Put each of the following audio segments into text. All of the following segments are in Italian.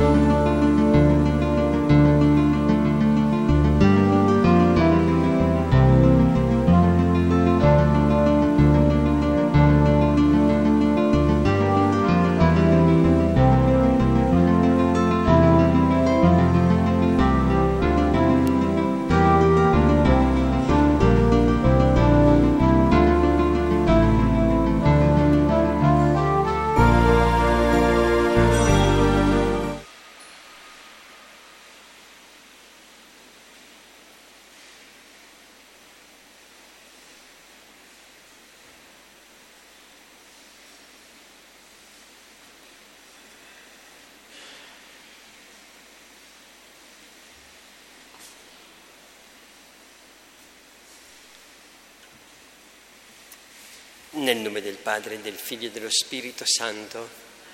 Nel nome del Padre, del Figlio e dello Spirito Santo,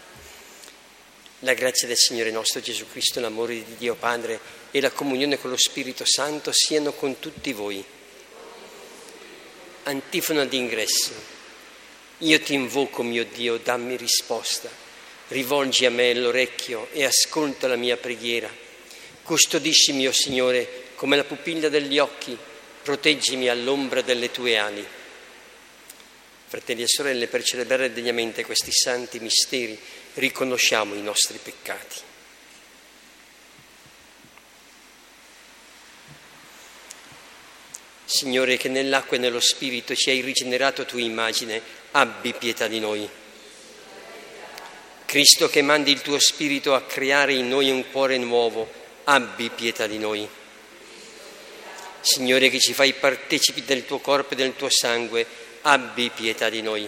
la grazia del Signore nostro Gesù Cristo, l'amore di Dio Padre e la comunione con lo Spirito Santo siano con tutti voi. Antifona d'ingresso. Io ti invoco, mio Dio, dammi risposta. Rivolgi a me l'orecchio e ascolta la mia preghiera. Custodisci, mio Signore, come la pupilla degli occhi, proteggimi all'ombra delle tue ali. Fratelli e sorelle, per celebrare degnamente questi santi misteri, riconosciamo i nostri peccati. Signore, che nell'acqua e nello Spirito ci hai rigenerato a tua immagine, abbi pietà di noi. Cristo, che mandi il tuo Spirito a creare in noi un cuore nuovo, abbi pietà di noi. Signore, che ci fai partecipi del tuo corpo e del tuo sangue, abbi pietà di noi.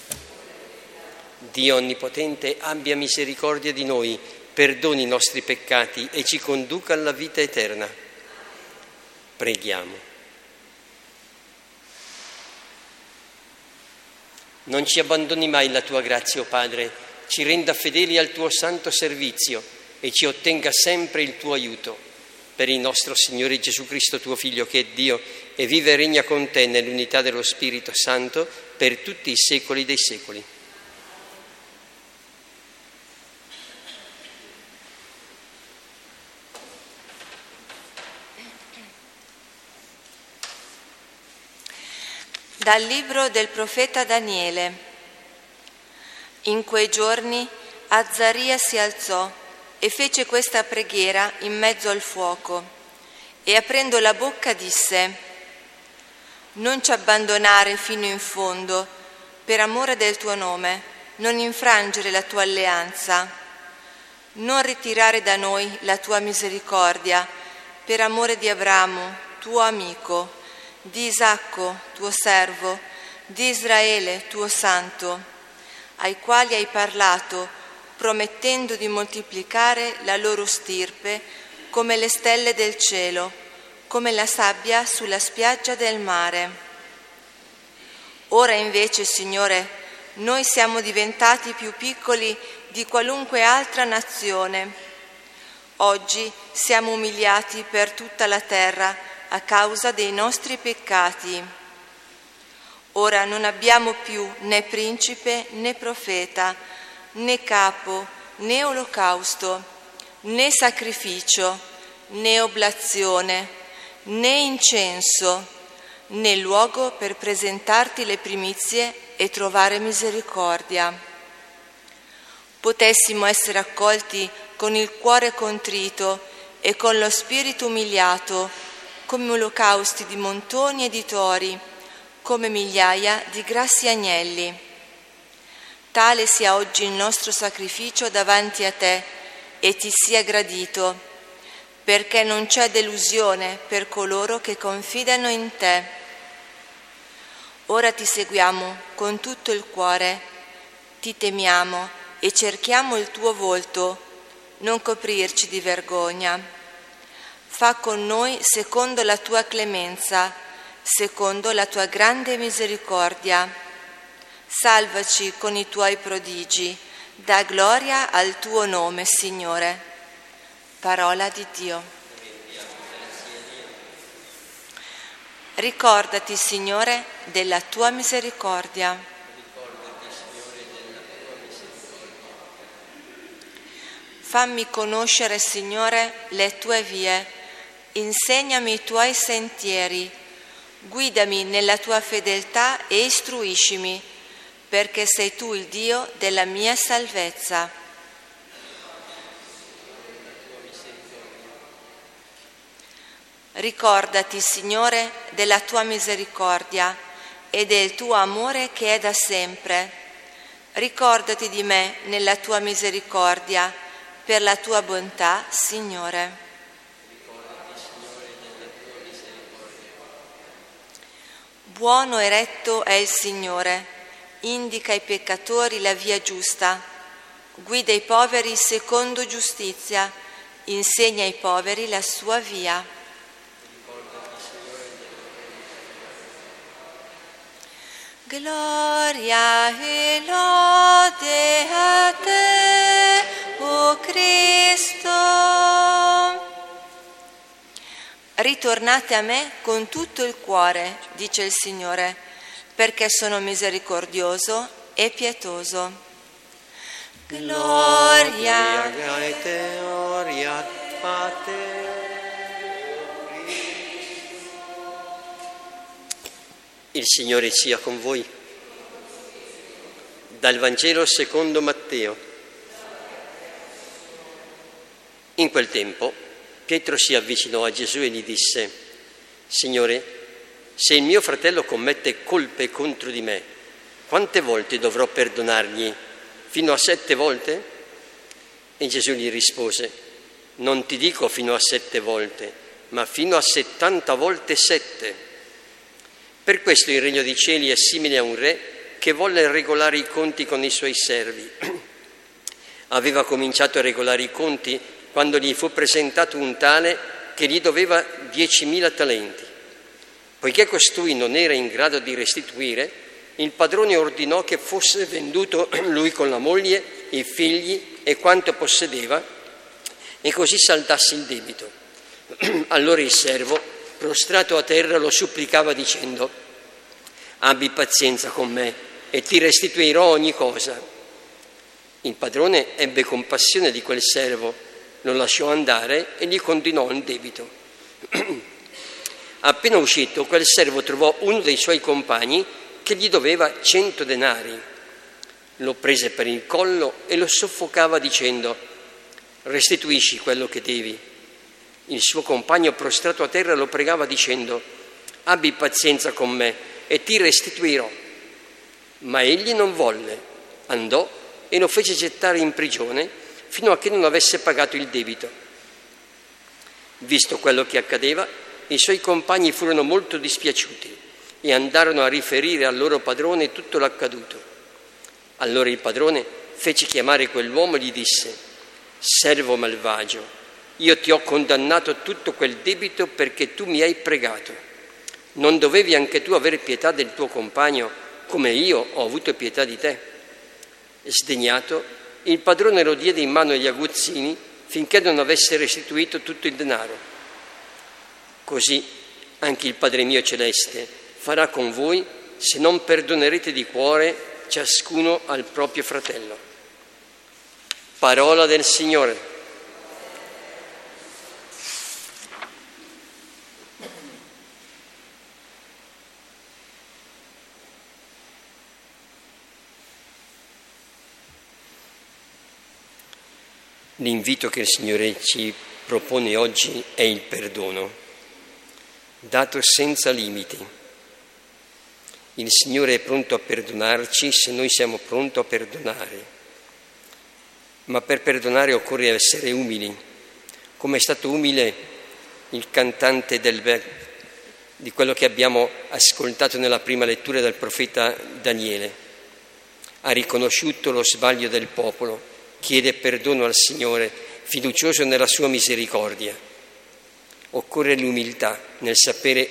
Dio Onnipotente, abbia misericordia di noi, perdoni i nostri peccati e ci conduca alla vita eterna. Preghiamo. Non ci abbandoni mai la tua grazia, o Padre, ci renda fedeli al tuo santo servizio e ci ottenga sempre il tuo aiuto. Per il nostro Signore Gesù Cristo, tuo Figlio, che è Dio e vive e regna con te nell'unità dello Spirito Santo per tutti i secoli dei secoli. Dal libro del profeta Daniele. In quei giorni Azzaria si alzò e fece questa preghiera in mezzo al fuoco e aprendo la bocca disse: non ci abbandonare fino in fondo per amore del tuo nome, non infrangere la tua alleanza, non ritirare da noi la tua misericordia per amore di Abramo, tuo amico, di Isacco, tuo servo, di Israele, tuo santo, ai quali hai parlato promettendo di moltiplicare la loro stirpe come le stelle del cielo, come la sabbia sulla spiaggia del mare. Ora invece, Signore, noi siamo diventati più piccoli di qualunque altra nazione. Oggi siamo umiliati per tutta la terra a causa dei nostri peccati. Ora non abbiamo più né principe né profeta, né capo, né olocausto, né sacrificio, né oblazione, né incenso, né luogo per presentarti le primizie e trovare misericordia. Potessimo essere accolti con il cuore contrito e con lo spirito umiliato, come olocausti di montoni e di tori, come migliaia di grassi agnelli. Tale sia oggi il nostro sacrificio davanti a te e ti sia gradito, perché non c'è delusione per coloro che confidano in te. Ora ti seguiamo con tutto il cuore, ti temiamo e cerchiamo il tuo volto, non coprirci di vergogna. Fa con noi secondo la tua clemenza, secondo la tua grande misericordia. Salvaci con i tuoi prodigi, dà gloria al tuo nome, Signore. Parola di Dio. Ricordati, Signore, della tua misericordia. Fammi conoscere, Signore, le tue vie, insegnami i tuoi sentieri, guidami nella tua fedeltà e istruiscimi, perché sei tu il Dio della mia salvezza. Ricordati, Signore, della tua misericordia e del tuo amore che è da sempre. Ricordati di me nella tua misericordia, per la tua bontà, Signore. Buono e retto è il Signore, indica ai peccatori la via giusta, guida i poveri secondo giustizia, insegna ai poveri la sua via. Gloria e lode a te, o Cristo. Ritornate a me con tutto il cuore, dice il Signore, perché sono misericordioso e pietoso. Gloria a te. Il Signore sia con voi. Dal Vangelo secondo Matteo. In quel tempo Pietro si avvicinò a Gesù e gli disse: Signore, se il mio fratello commette colpe contro di me, quante volte dovrò perdonargli? Fino a 7 volte? E Gesù gli rispose: non ti dico fino a 7 volte, ma fino a 70 volte 7. Per questo il regno dei cieli è simile a un re che volle regolare i conti con i suoi servi. Aveva cominciato a regolare i conti quando gli fu presentato un tale che gli doveva 10.000 talenti. Poiché costui non era in grado di restituire, il padrone ordinò che fosse venduto lui con la moglie, i figli e quanto possedeva, e così saldasse il debito. Allora il servo, prostrato a terra, lo supplicava dicendo: abbi pazienza con me e ti restituirò ogni cosa. Il padrone ebbe compassione di quel servo, lo lasciò andare e gli continuò il debito. Appena uscito, quel servo trovò uno dei suoi compagni che gli doveva 100 denari. Lo prese per il collo e lo soffocava dicendo: restituisci quello che devi. Il suo compagno, prostrato a terra, lo pregava dicendo: abbi pazienza con me e ti restituirò. Ma egli non volle, andò e lo fece gettare in prigione fino a che non avesse pagato il debito. Visto quello che accadeva, i suoi compagni furono molto dispiaciuti e andarono a riferire al loro padrone tutto l'accaduto. Allora il padrone fece chiamare quell'uomo e gli disse: servo malvagio, io ti ho condannato tutto quel debito perché tu mi hai pregato. Non dovevi anche tu avere pietà del tuo compagno come io ho avuto pietà di te? Sdegnato, il padrone lo diede in mano agli aguzzini finché non avesse restituito tutto il denaro. Così anche il Padre mio celeste farà con voi se non perdonerete di cuore ciascuno al proprio fratello. Parola del Signore. L'invito che il Signore ci propone oggi è il perdono, dato senza limiti. Il Signore è pronto a perdonarci se noi siamo pronti a perdonare. Ma per perdonare occorre essere umili, come è stato umile il cantante di quello che abbiamo ascoltato nella prima lettura del profeta Daniele. Ha riconosciuto lo sbaglio del popolo, chiede perdono al Signore, fiducioso nella sua misericordia. Occorre l'umiltà nel sapere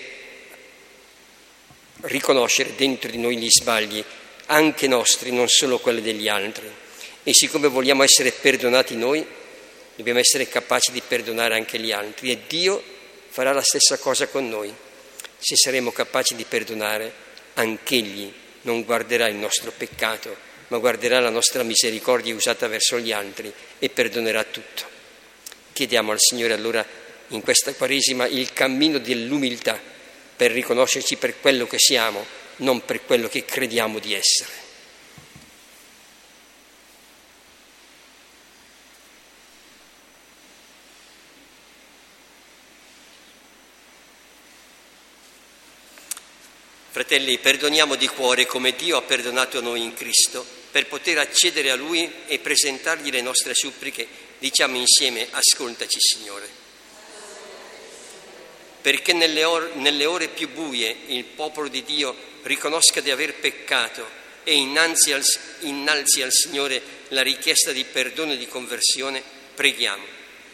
riconoscere dentro di noi gli sbagli, anche nostri, non solo quelli degli altri. E siccome vogliamo essere perdonati noi, dobbiamo essere capaci di perdonare anche gli altri. E Dio farà la stessa cosa con noi. Se saremo capaci di perdonare, anch'Egli non guarderà il nostro peccato, ma guarderà la nostra misericordia usata verso gli altri e perdonerà tutto. Chiediamo al Signore allora in questa Quaresima il cammino dell'umiltà per riconoscerci per quello che siamo, non per quello che crediamo di essere. Fratelli, perdoniamo di cuore come Dio ha perdonato noi in Cristo, per poter accedere a Lui e presentargli le nostre suppliche. Diciamo insieme: ascoltaci, Signore. Perché nelle ore più buie il popolo di Dio riconosca di aver peccato e innalzi al Signore la richiesta di perdono e di conversione, preghiamo.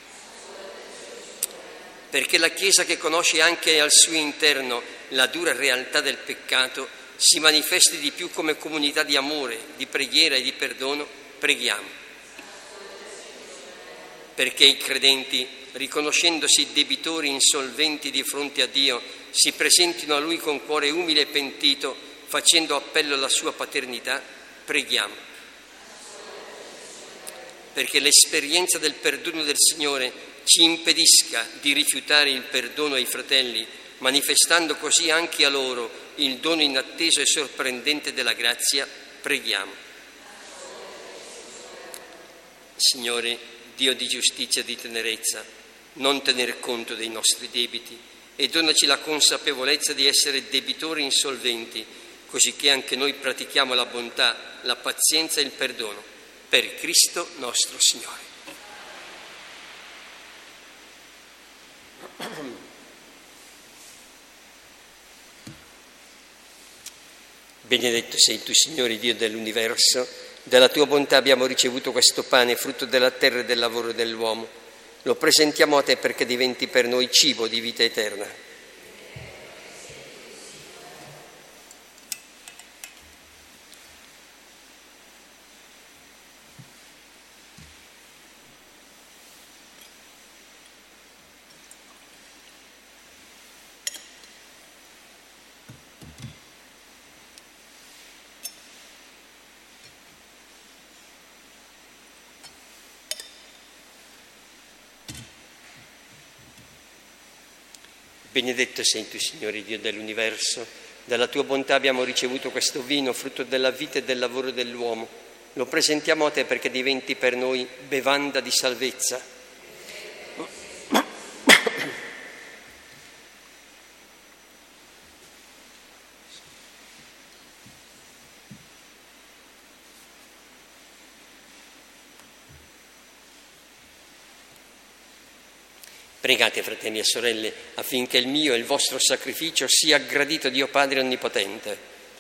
Perché la Chiesa, che conosce anche al suo interno la dura realtà del peccato, si manifesti di più come comunità di amore, di preghiera e di perdono, preghiamo. Perché i credenti, riconoscendosi debitori insolventi di fronte a Dio, si presentino a Lui con cuore umile e pentito, facendo appello alla sua paternità, preghiamo. Perché l'esperienza del perdono del Signore ci impedisca di rifiutare il perdono ai fratelli, manifestando così anche a loro il dono inatteso e sorprendente della grazia, preghiamo. Signore, Dio di giustizia e di tenerezza, non tener conto dei nostri debiti e donaci la consapevolezza di essere debitori insolventi, così che anche noi pratichiamo la bontà, la pazienza e il perdono, per Cristo nostro Signore. Benedetto sei tu, Signore Dio dell'universo, dalla tua bontà abbiamo ricevuto questo pane, frutto della terra e del lavoro dell'uomo. Lo presentiamo a te perché diventi per noi cibo di vita eterna. Benedetto sei tu, Signore Dio dell'universo, dalla tua bontà abbiamo ricevuto questo vino, frutto della vita e del lavoro dell'uomo. Lo presentiamo a te perché diventi per noi bevanda di salvezza. Pregate, fratelli e sorelle, affinché il mio e il vostro sacrificio sia gradito a Dio Padre Onnipotente.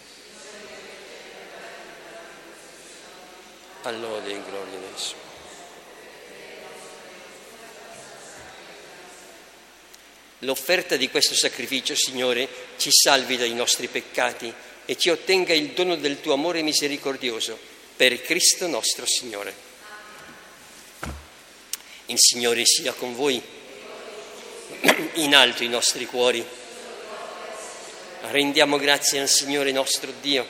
All'ode e gloria in esso. L'offerta di questo sacrificio, Signore, ci salvi dai nostri peccati e ci ottenga il dono del tuo amore misericordioso, per Cristo nostro Signore. Il Signore sia con voi. In alto i nostri cuori. Rendiamo grazie al Signore nostro Dio.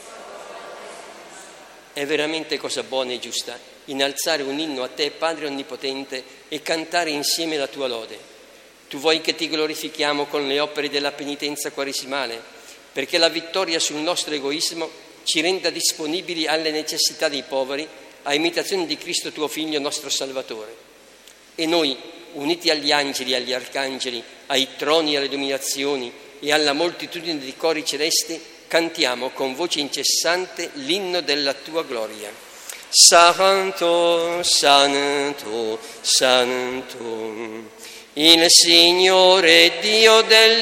È veramente cosa buona e giusta innalzare un inno a te, Padre Onnipotente, e cantare insieme la tua lode. Tu vuoi che ti glorifichiamo con le opere della penitenza quaresimale, perché la vittoria sul nostro egoismo ci renda disponibili alle necessità dei poveri, a imitazione di Cristo tuo Figlio, nostro Salvatore. E noi, uniti agli angeli e agli arcangeli, ai troni e alle dominazioni e alla moltitudine di cori celesti, cantiamo con voce incessante l'inno della tua gloria. Santo, Santo, Santo, il Signore Dio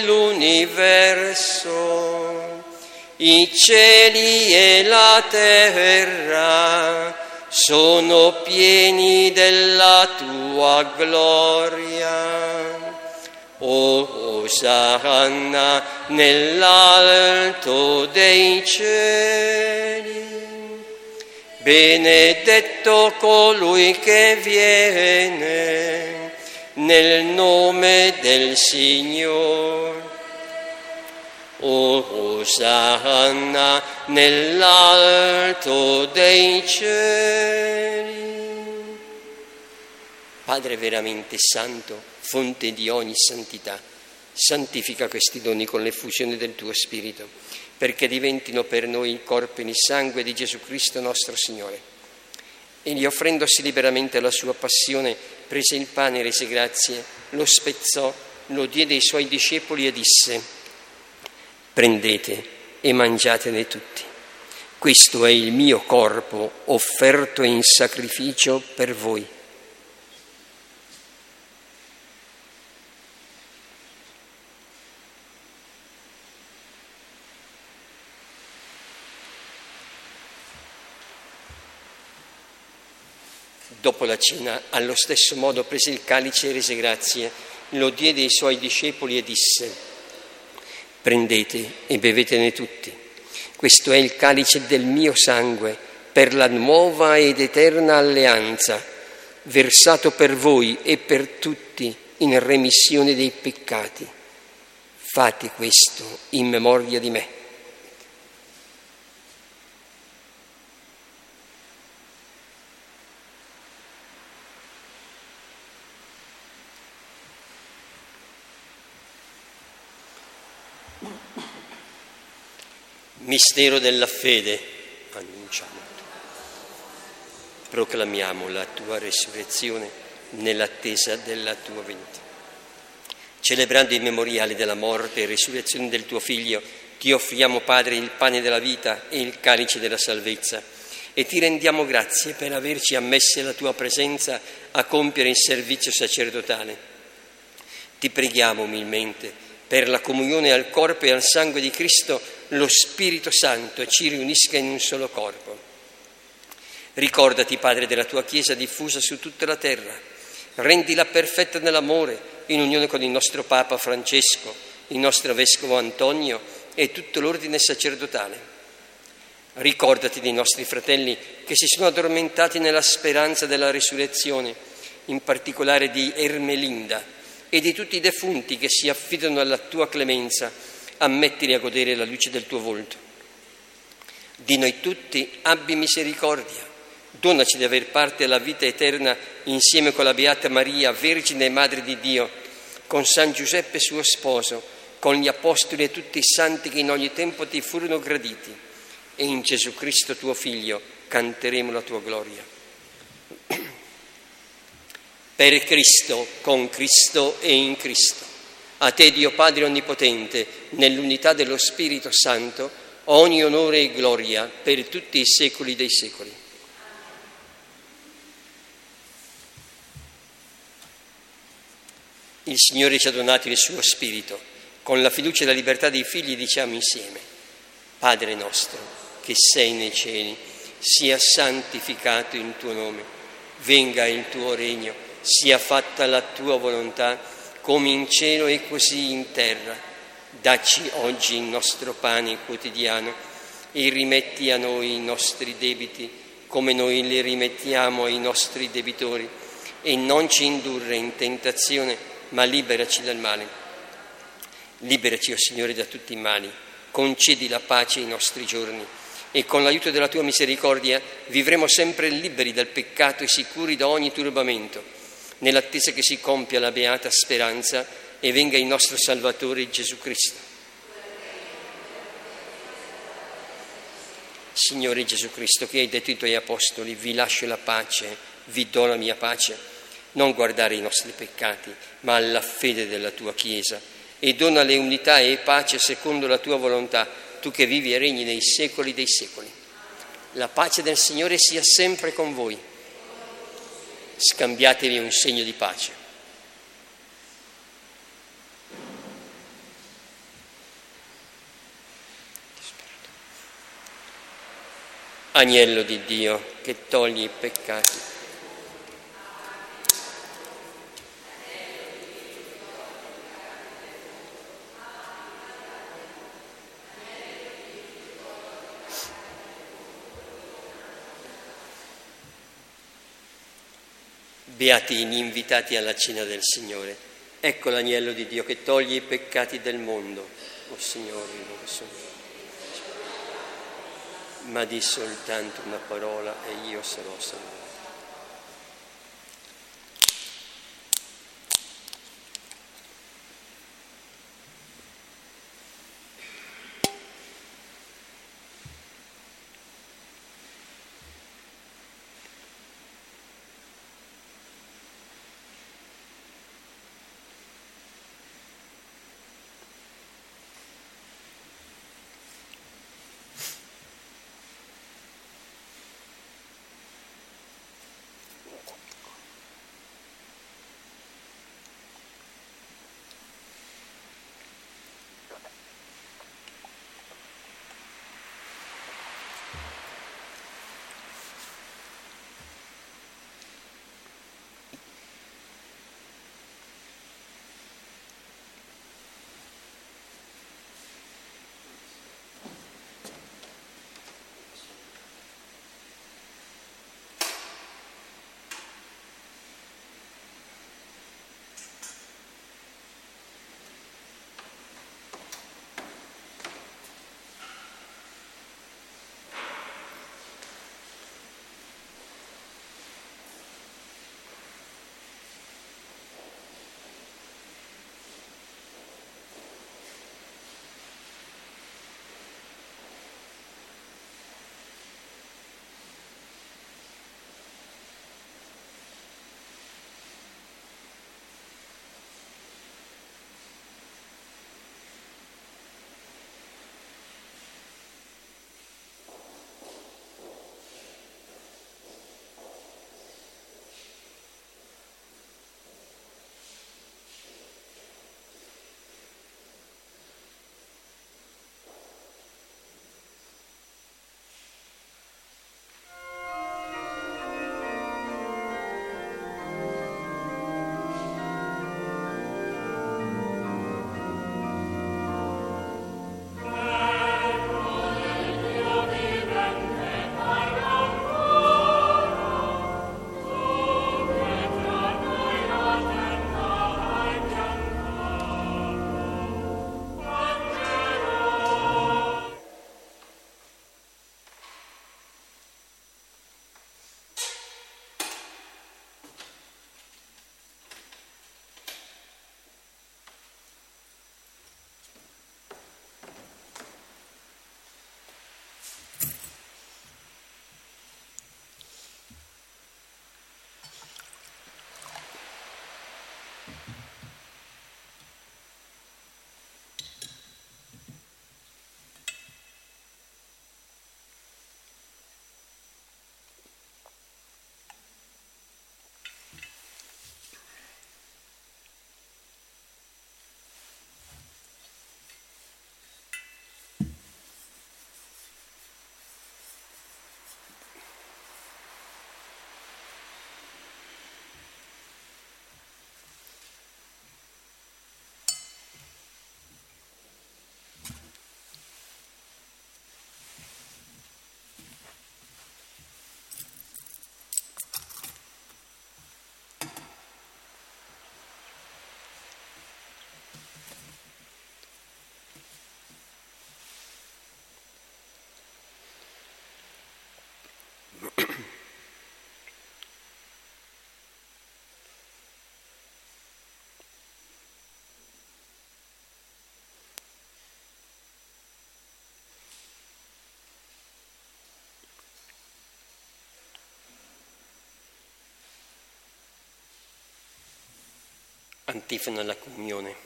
dell'universo, i cieli e la terra sono pieni della tua gloria. Osanna nell'alto dei cieli. Benedetto colui che viene nel nome del Signore. Osanna nell'alto dei cieli. Padre veramente santo, fonte di ogni santità, santifica questi doni con l'effusione del tuo Spirito, perché diventino per noi il corpo e il sangue di Gesù Cristo nostro Signore. Egli, offrendosi liberamente alla sua passione, prese il pane, rese grazie, lo spezzò, lo diede ai suoi discepoli e disse: prendete e mangiatene tutti. Questo è il mio corpo offerto in sacrificio per voi. Dopo la cena, allo stesso modo, prese il calice e rese grazie, lo diede ai suoi discepoli e disse: prendete e bevetene tutti. Questo è il calice del mio sangue per la nuova ed eterna alleanza, versato per voi e per tutti in remissione dei peccati. Fate questo in memoria di me. Mistero della fede, annunciamo, proclamiamo la tua resurrezione nell'attesa della tua venuta. Celebrando il memoriale della morte e resurrezione del tuo Figlio, ti offriamo, Padre, il pane della vita e il calice della salvezza, e ti rendiamo grazie per averci ammessi alla tua presenza a compiere il servizio sacerdotale. Ti preghiamo umilmente per la comunione al corpo e al sangue di Cristo, lo Spirito Santo ci riunisca in un solo corpo. Ricordati, Padre, della tua Chiesa diffusa su tutta la terra. Rendila perfetta nell'amore, in unione con il nostro Papa Francesco, il nostro Vescovo Antonio e tutto l'ordine sacerdotale. Ricordati dei nostri fratelli che si sono addormentati nella speranza della risurrezione, in particolare di Ermelinda, e di tutti i defunti che si affidano alla tua clemenza. Ammettili a godere la luce del tuo volto. Di noi tutti abbi misericordia, donaci di aver parte alla vita eterna insieme con la Beata Maria, Vergine e Madre di Dio, con San Giuseppe suo sposo, con gli Apostoli e tutti i santi che in ogni tempo ti furono graditi, e in Gesù Cristo tuo Figlio canteremo la tua gloria. Per Cristo, con Cristo e in Cristo. A te, Dio Padre Onnipotente, nell'unità dello Spirito Santo, ogni onore e gloria per tutti i secoli dei secoli. Il Signore ci ha donato il suo Spirito. Con la fiducia e la libertà dei figli diciamo insieme: Padre nostro, che sei nei cieli, sia santificato il tuo nome. Venga il tuo regno. Sia fatta la tua volontà, come in cielo e così in terra. Dacci oggi il nostro pane quotidiano e rimetti a noi i nostri debiti, come noi li rimettiamo ai nostri debitori, e non ci indurre in tentazione, ma liberaci dal male. Liberaci, o Signore, da tutti i mali, concedi la pace ai nostri giorni, e con l'aiuto della tua misericordia vivremo sempre liberi dal peccato e sicuri da ogni turbamento, nell'attesa che si compia la beata speranza e venga il nostro Salvatore Gesù Cristo. Signore Gesù Cristo, che hai detto ai tuoi apostoli: vi lascio la pace, vi do la mia pace, non guardare i nostri peccati, ma alla fede della tua Chiesa, e donale unità e pace secondo la tua volontà, tu che vivi e regni nei secoli dei secoli. La pace del Signore sia sempre con voi. Scambiatevi un segno di pace. Agnello di Dio, che togli i peccati. Beati gli invitati alla cena del Signore. Ecco l'agnello di Dio che toglie i peccati del mondo. o Signore, non sono. Ma di soltanto una parola e io sarò salvato. Antifona alla comunione.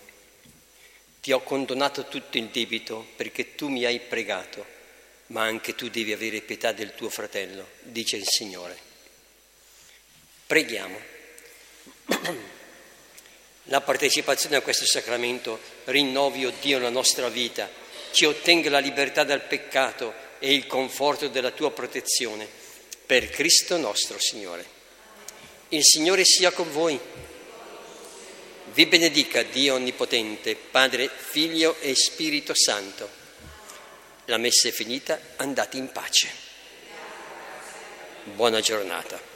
Ti ho condonato tutto il debito perché tu mi hai pregato, ma anche tu devi avere pietà del tuo fratello, dice il Signore. Preghiamo. La partecipazione a questo sacramento rinnovi, o Dio, la nostra vita, ci ottenga la libertà dal peccato e il conforto della tua protezione. Per Cristo nostro Signore. Il Signore sia con voi. Vi benedica Dio Onnipotente, Padre, Figlio e Spirito Santo. La messa è finita, andate in pace. Buona giornata.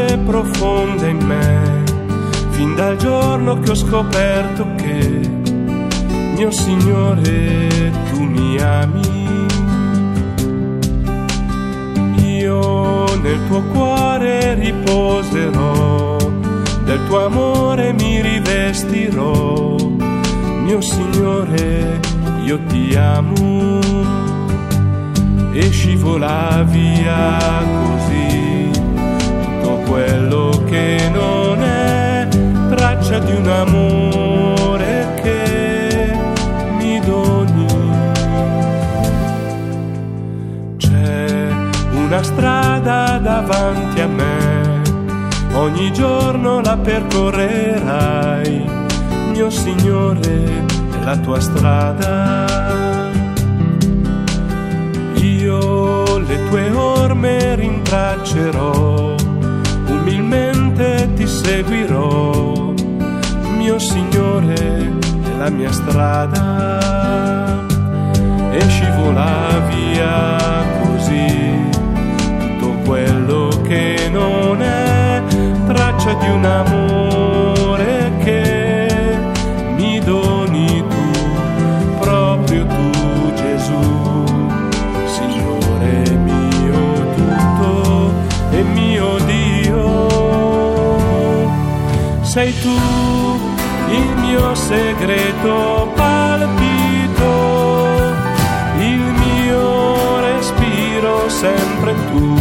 pace profonda in me, fin dal giorno che ho scoperto che, mio Signore, tu mi ami. Io nel tuo cuore riposerò, del tuo amore mi rivestirò, mio Signore, io ti amo. E scivola via così tutto quello che non è traccia di un amore che mi doni. C'è una strada davanti a me, ogni giorno la percorrerai, mio Signore, è la tua strada. Io le tue orme rintraccerò, umilmente ti seguirò, mio Signore, è la mia strada. E scivola via così tutto quello che non è traccia di un amore che mi doni tu, proprio tu, Gesù, Signore mio tutto e mio Dio. Sei tu il mio segreto palpito, il mio respiro sempre tu.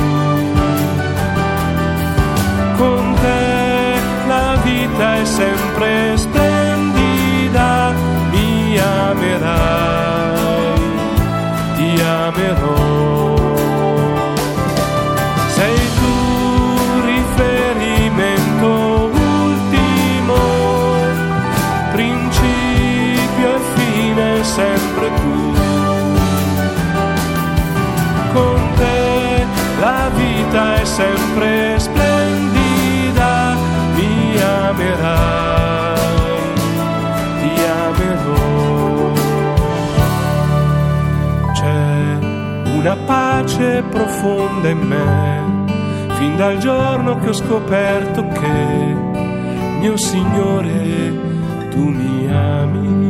Con te la vita è sempre splendida, mi amerai, ti amerò. Sei tu riferimento ultimo, principio e fine sempre tu. Con te la vita è sempre splendida, mi amerai, ti amerò. C'è una pace profonda in me, fin dal giorno che ho scoperto che, mio Signore, tu mi ami.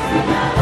Signore.